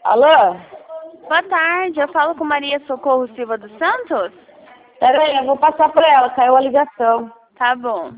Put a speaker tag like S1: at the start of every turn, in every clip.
S1: Alô?
S2: Boa tarde, eu falo com Maria Socorro Silva dos Santos?
S1: Peraí, eu vou passar pra ela, caiu a ligação.
S2: Tá bom.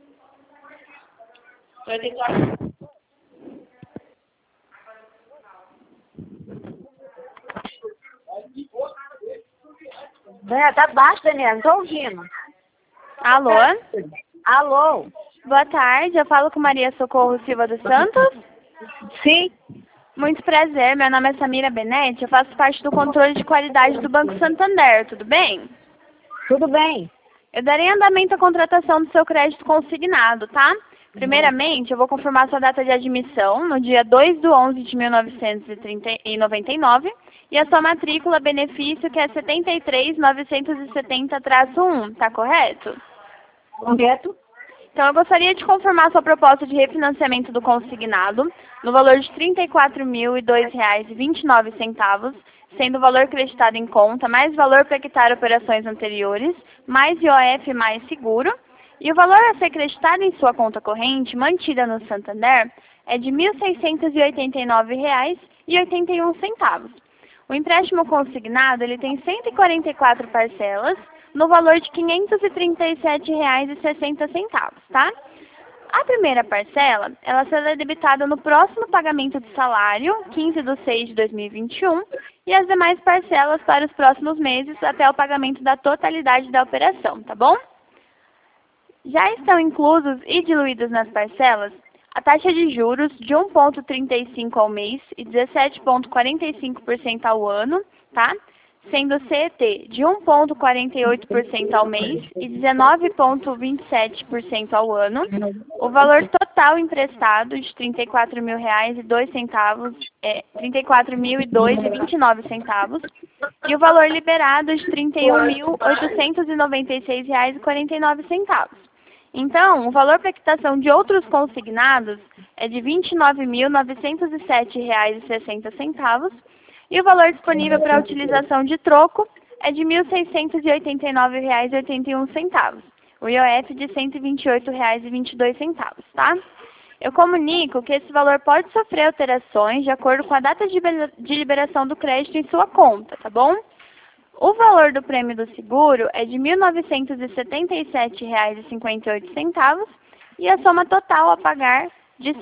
S1: Tá baixo, Daniela, não tô ouvindo.
S2: Alô?
S1: Alô?
S2: Boa tarde, eu falo com Maria Socorro Silva dos Santos?
S1: Sim?
S2: Muito prazer, meu nome é Samira Benetti, eu faço parte do controle de qualidade do Banco Santander, tudo bem?
S1: Tudo bem?
S2: Eu darei andamento à contratação do seu crédito consignado, tá? Primeiramente, eu vou confirmar sua data de admissão no dia 2/11 de 1999 e a sua matrícula benefício que é 73970-1, tá correto?
S1: Correto?
S2: Então, eu gostaria de confirmar sua proposta de refinanciamento do consignado no valor de R$ 34.002,29, sendo o valor creditado em conta, mais valor para quitar operações anteriores, mais IOF mais seguro, e o valor a ser creditado em sua conta corrente, mantida no Santander, é de R$ 1.689,81. O empréstimo consignado ele tem 144 parcelas, no valor de R$ 537,60, tá? A primeira parcela, ela será debitada no próximo pagamento de salário, 15/6/2021, e as demais parcelas para os próximos meses até o pagamento da totalidade da operação, tá bom? Já estão inclusos e diluídos nas parcelas a taxa de juros de 1,35% ao mês e 17,45% ao ano, tá? Sendo o CET de 1,48% ao mês e 19,27% ao ano, o valor total emprestado de R$ 34.002,29 e o valor liberado de R$ 31.896,49. Então, o valor para quitação de outros consignados é de R$ 29.907,60 e o valor disponível para a utilização de troco é de R$ 1.689,81. O IOF de R$ 128,22, tá? Eu comunico que esse valor pode sofrer alterações de acordo com a data de liberação do crédito em sua conta, tá bom? O valor do prêmio do seguro é de R$ 1.977,58 e a soma total a pagar de R$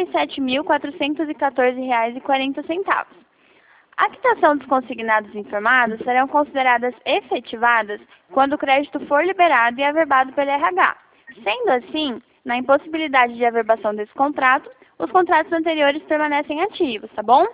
S2: 77.414,40. A quitação dos consignados informados serão consideradas efetivadas quando o crédito for liberado e averbado pelo RH. Sendo assim, na impossibilidade de averbação desse contrato, os contratos anteriores permanecem ativos, tá bom?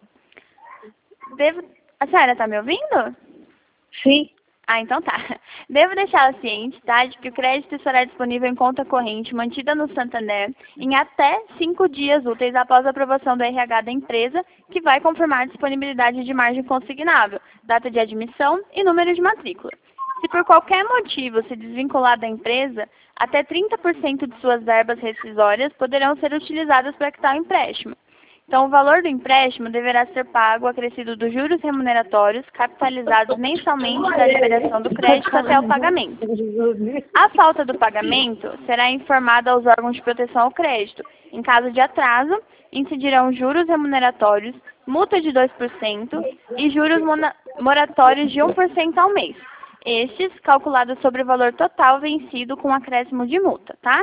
S2: A senhora está me ouvindo?
S1: Sim.
S2: Ah, então tá. Devo deixá-la ciente, tá, de que o crédito estará disponível em conta corrente mantida no Santander em até 5 dias úteis após a aprovação do RH da empresa, que vai confirmar a disponibilidade de margem consignável, data de admissão e número de matrícula. Se por qualquer motivo se desvincular da empresa, até 30% de suas verbas rescisórias poderão ser utilizadas para quitar o empréstimo. Então, o valor do empréstimo deverá ser pago acrescido dos juros remuneratórios capitalizados mensalmente da liberação do crédito até o pagamento. A falta do pagamento será informada aos órgãos de proteção ao crédito. Em caso de atraso, incidirão juros remuneratórios, multa de 2% e juros moratórios de 1% ao mês. Estes calculados sobre o valor total vencido com acréscimo de multa, tá?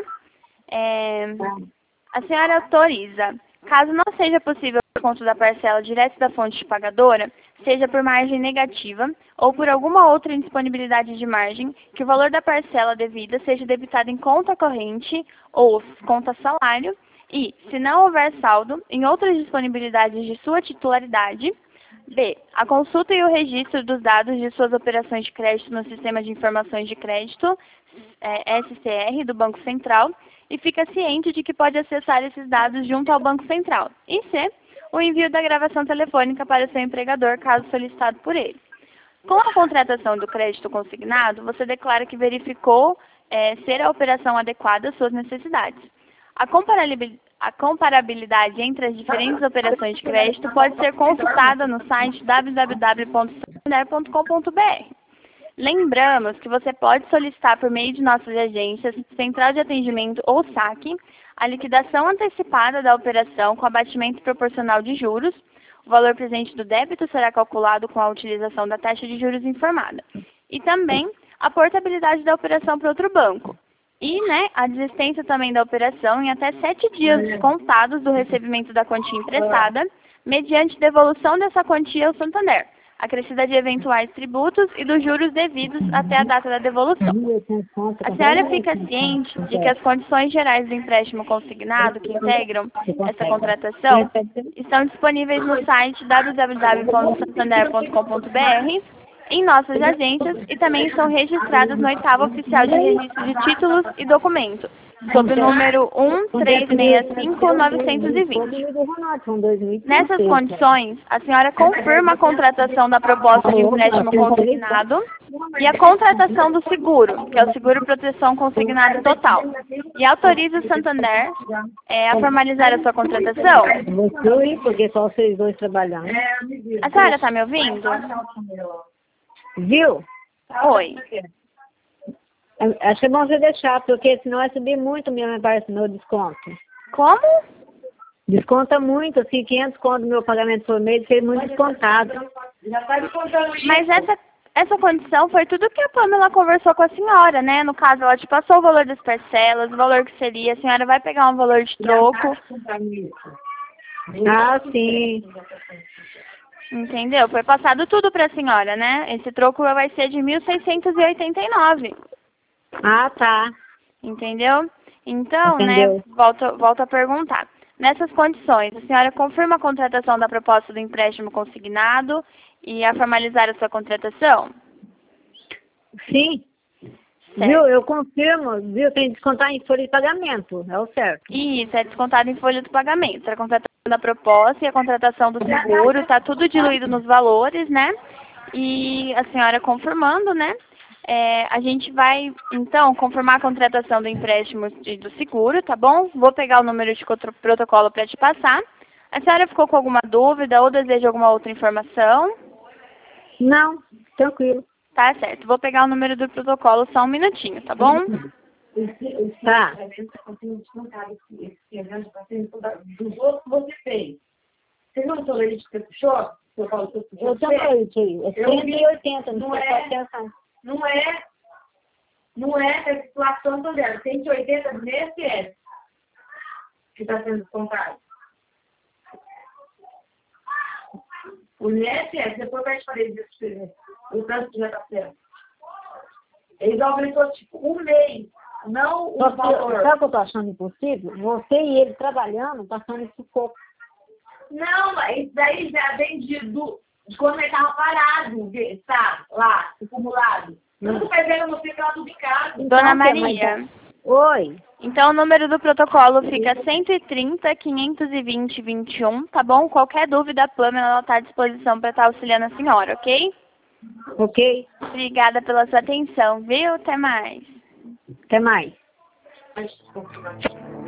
S2: A senhora autoriza. Caso não seja possível o desconto da parcela direto da fonte pagadora, seja por margem negativa ou por alguma outra indisponibilidade de margem, que o valor da parcela devida seja debitado em conta corrente ou conta salário e, se não houver saldo, em outras disponibilidades de sua titularidade. B. A consulta e o registro dos dados de suas operações de crédito no Sistema de Informações de Crédito, SCR, do Banco Central, e fica ciente de que pode acessar esses dados junto ao Banco Central. E C. O envio da gravação telefônica para o seu empregador, caso solicitado por ele. Com a contratação do crédito consignado, você declara que verificou ser a operação adequada às suas necessidades. A comparabilidade entre as diferentes operações de crédito pode ser consultada no site www.santander.com.br. Lembramos que você pode solicitar por meio de nossas agências, Central de Atendimento ou SAC, a liquidação antecipada da operação com abatimento proporcional de juros, O valor presente do débito será calculado com a utilização da taxa de juros informada. E também a portabilidade da operação para outro banco. E, né, a desistência também da operação em até 7 dias contados do recebimento da quantia emprestada, mediante devolução dessa quantia ao Santander, acrescida de eventuais tributos e dos juros devidos até a data da devolução. A senhora fica ciente de que as condições gerais do empréstimo consignado que integram essa contratação estão disponíveis no site www.santander.com.br, em nossas agências e também são registradas no 8º Oficial de Registro de Títulos e Documentos, sob o número 1365920. Nessas condições, a senhora confirma a contratação da proposta de empréstimo consignado e a contratação do seguro, que é o seguro proteção consignado total, e autoriza o Santander a formalizar a sua contratação.
S3: Você, porque só vocês dois trabalhando.
S2: A senhora está me ouvindo?
S3: Viu?
S2: Oi.
S3: Acho que é bom você deixar, porque senão vai subir muito meu desconto.
S2: Como?
S3: Desconta muito, assim, 500 conto do meu pagamento por mês, fez muito descontado.
S2: Mas essa condição foi tudo que a Pamela conversou com a senhora, né? No caso, ela te passou o valor das parcelas, o valor que seria, a senhora vai pegar um valor de troco.
S3: Ah, sim.
S2: Entendeu? Foi passado tudo para a senhora, né? Esse troco vai ser de 1.689.
S3: Ah, tá.
S2: Entendeu? Então,
S3: Entendeu.
S2: né, volto a perguntar. Nessas condições, a senhora confirma a contratação da proposta do empréstimo consignado e a formalizar a sua contratação?
S3: Sim.
S2: Certo.
S3: Viu? Eu confirmo, viu? Tem que descontar em folha de pagamento, é o certo.
S2: Isso, é descontado em folha do pagamento. A contratação da proposta e a contratação do seguro, está tudo diluído nos valores, né? E a senhora confirmando, né? A gente vai, então, confirmar a contratação do empréstimo e do seguro, tá bom? Vou pegar o número de protocolo para te passar. A senhora ficou com alguma dúvida ou deseja alguma outra informação?
S3: Não, tranquilo.
S2: Tá certo. Vou pegar o número do protocolo só um minutinho, tá bom?
S3: Tá.
S4: Dos outros que você fez. Você não falou isso que você puxou? Eu falo que você puxou.
S3: Eu também, tio. É 180, não é.
S4: Não é essa situação toda. 180 do INSS que está sendo descontado. O INSS, depois vai te fazer isso, o tanto que já está sendo. Eles aumentou tipo um mês, não o valor.
S3: Sabe o que eu tô achando impossível? Você e ele trabalhando, passando esse pouco.
S4: Não, isso daí já vem de quando ele estava parado, tá? Lá, acumulado. Tudo perdendo no fica lá tudo em casa.
S2: Dona Maria.
S3: Oi.
S2: Então, o número do protocolo fica 130 520 21, tá bom? Qualquer dúvida, a Pamela está à disposição para estar auxiliando a senhora, ok?
S3: Ok.
S2: Obrigada pela sua atenção, viu? Até mais.
S3: Até mais.